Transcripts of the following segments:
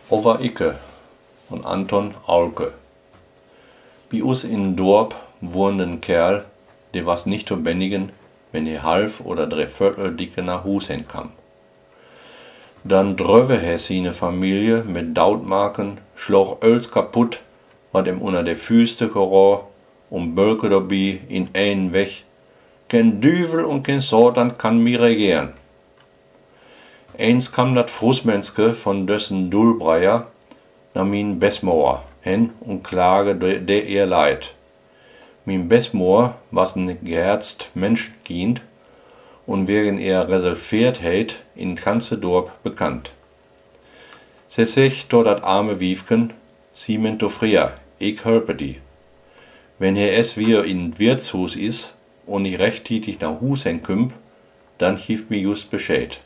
Over Icke von Anton Aulke. Bei uns in Dorp wohnte ein Kerl, der was nicht zu bändigen, wenn er halb oder dreiviertel dicke nach Hus hinkam. Dann dröwe he seine Familie mit Dautmarken, schloch Öls kaputt, wat ihm unter de Füße geror, Bölke dabei in einen weg. Kein Düvel und kein Satan kann mir regieren. Eins kam dat Frusmenske von dessen Dulbreier nach min Besmoor hin und klage de ihr Leid. Min Besmoor was n geherzt Menschenkind und wegen ihrer Reserviertheit in ganze Dorp bekannt. Se sich dort dat arme Wiefken, Siemen to Fria, ich helpe die. Wenn es wieder in Wirtshus is und ich rechtzeitig nach Hus hinkümp, dann hieft mir just Bescheid.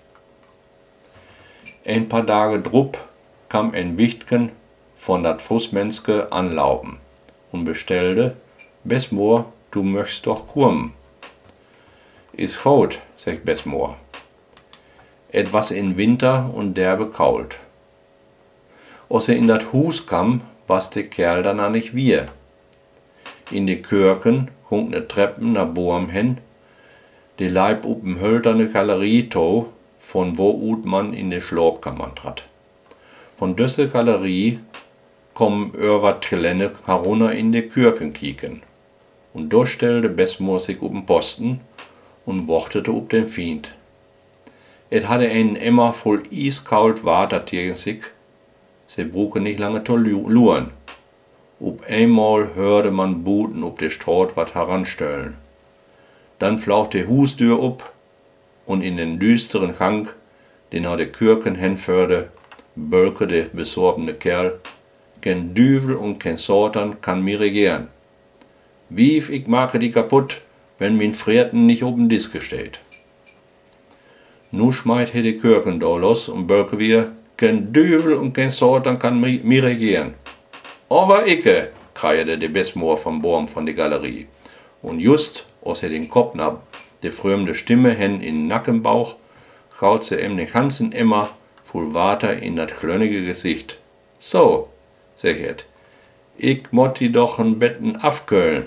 Ein paar Tage drup kam ein Wichtgen von dat Fußmenske anlaufen und bestellte, Besmoor, du möchtst doch kurmen. Is gut, sagt Besmoor. Etwas in Winter und derbe kalt. Als in dat Hus kam, was de Kerl danach nicht wir. In de Kirken hung ne Treppen nach Boam hin, de Leib up'm hölterne Galerie to, von wo ut man in de Schlafkammer trat. Von düsse Galerie kommen wat Kleine herunter in de Kirken kieken. Und da stellte Besmoor sich up'm Posten und wartete up den Fiend. Et hatte einen immer voll iskalt Water tegen sich, se bruke nicht lange zu luren. Up einmal hörte man Buten up de Straat wat heranstellen. Dann flaucht de Hustür up und in den düsteren Gang, den nach de Kirken hinführte, bölke de besorbene Kerl, kein Düvel und kein Satan kann mir regieren. Wief, ich mache die kaputt, wenn min Frierten nicht oben Diske steht. Nu schmeit he de Kirken da los und bölke wir, kein Düvel und kein Satan kann mir regieren. Over Icke, kreierte de Besmoor vom Baum von de Galerie. Und just, als er den Kopf nach de frömende Stimme hen in Nackenbauch, schaut se ihm den ganzen Emmer voll Water in dat klönnige Gesicht. So, sag et, ich mott die doch n Betten afköln.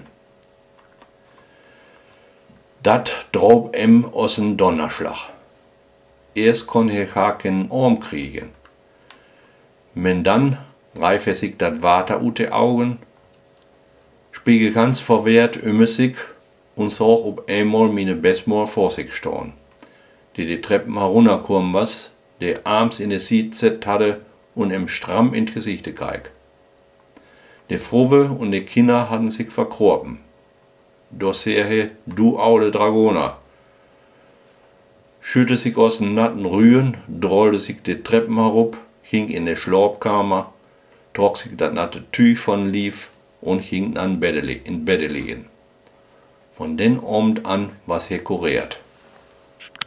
Dat drob em aus n Donnerschlag. Erst kon er gar keinen Arm kriegen. Men dann reif er sich dat Water ut de Augen, spiege ganz verwehrt sich und sah ob einmal meine Besmoor vor sich stehen, die Treppen herunterkommen was, der arms in de Sitzet hatte und em stramm in Gesichte geig. De Frove und de Kinder hatten sich verkropen. Da seh he, du aule Dragoner. Schütte sich aus den natten Rühen, drollte sich de Treppen herup, hing in de Schlafkammer, trug sich dat natte Tüch von lief und hing in Bette liegen. Von den Abend an was he kuriert.